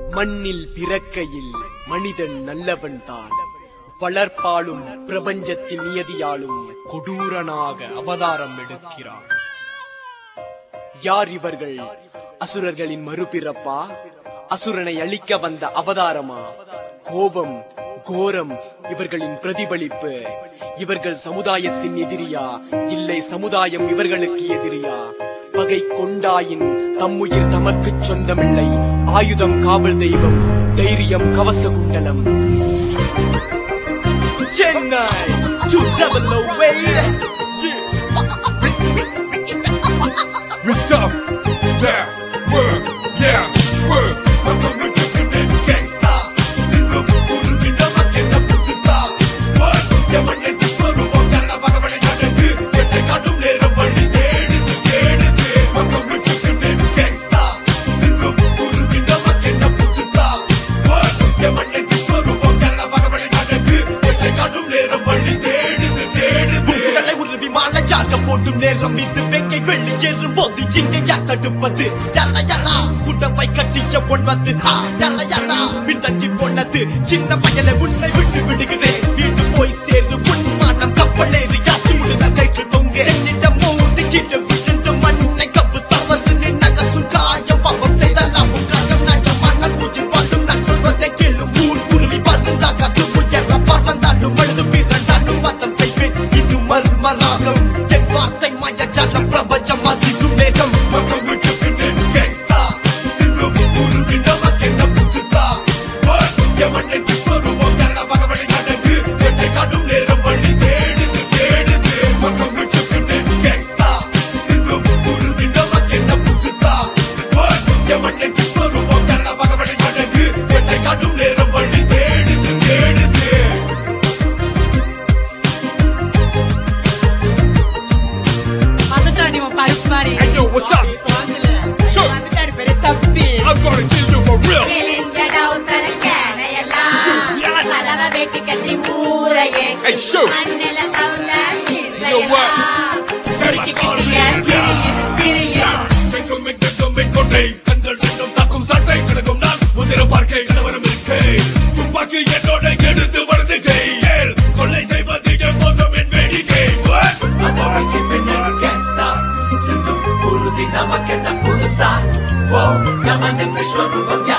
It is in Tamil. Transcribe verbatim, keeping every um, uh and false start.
மண்ணில் பிறக்கையில் மனிதன் நல்லவன் தான். வளர்ப்பாலும் பிரபஞ்சத்தின் நியதியாலும் கொடூரனாக அவதாரம் எடுக்கிறான். யார் இவர்கள்? அசுரர்களின் மறுபிறப்பா? அசுரனை அழிக்க வந்த அவதாரமா? கோபம் கோரம் இவர்களின் பிரதிபலிப்பு. இவர்கள் சமுதாயத்தின் எதிரியா, இல்லை சமுதாயம் இவர்களுக்கு எதிரியா? பகை கொண்டாயின் தம்முயிர் தமக்கு சொந்தமில்லை. ஆயுதம் காவல் தெய்வம், தைரியம் கவச குண்டலம். Chennai to travel away. We tough, yeah, work, yeah, work. போடும் நேரம் இது வெங்கை வெள்ளி ஏறும் போது இங்க யார் தடுப்பது? யாரா யாரா உடவை கட்டிச்ச பொன்வது? யாரா யாரா பின்தங்கி போனது? சின்ன பயலை உன்னை விட்டு விடுகிறேன். வீட்டு போய் சேர்ந்து உன்மானம் கப்பலேறி காட்சி முழுத கயிற்று தொங்க என்னிடம் மோதி கிட்ட விழுந்து மண்ணை கப்பு தவறு நகச்சும் காயம் பாவம் செய்தலாம் காயம் நாயமான பூஜை பாடும் நான் சொல்வதை கேளு. ஊர் குருவி பறந்தாக உயர பறந்தாலும் அழுது பிறந்தாலும் மதம் செய்வேன். இது மர்மராகம் வார்த்தை மாய ஜாலம் பிரபஞ்சம் அதிரும் வேகம். மக்கள் விட்டு கேங்ஸ்டா சிங்கப்பூர் நமக்கென்ன புதுசா? எவனை விஸ்வரூபம் கரண பகவனை நடக்கு என்னை காட்டும் நேரம் வழி தேடுது தேடுது. மக்கள் விட்டு கேங்ஸ்டா சிங்கப்பூர் நமக்கென்ன புதுசா? எவனை விஸ்வரூபம் கரண பகவனை நடக்கு என்னை காட்டும் நேரம் வழி தேடுது தேடுது. Hey yo, what's up? Sure. I'm gonna kill you for real. Hey, sure. You know what? Namakenna pulusa, wow, yaman em kishwaru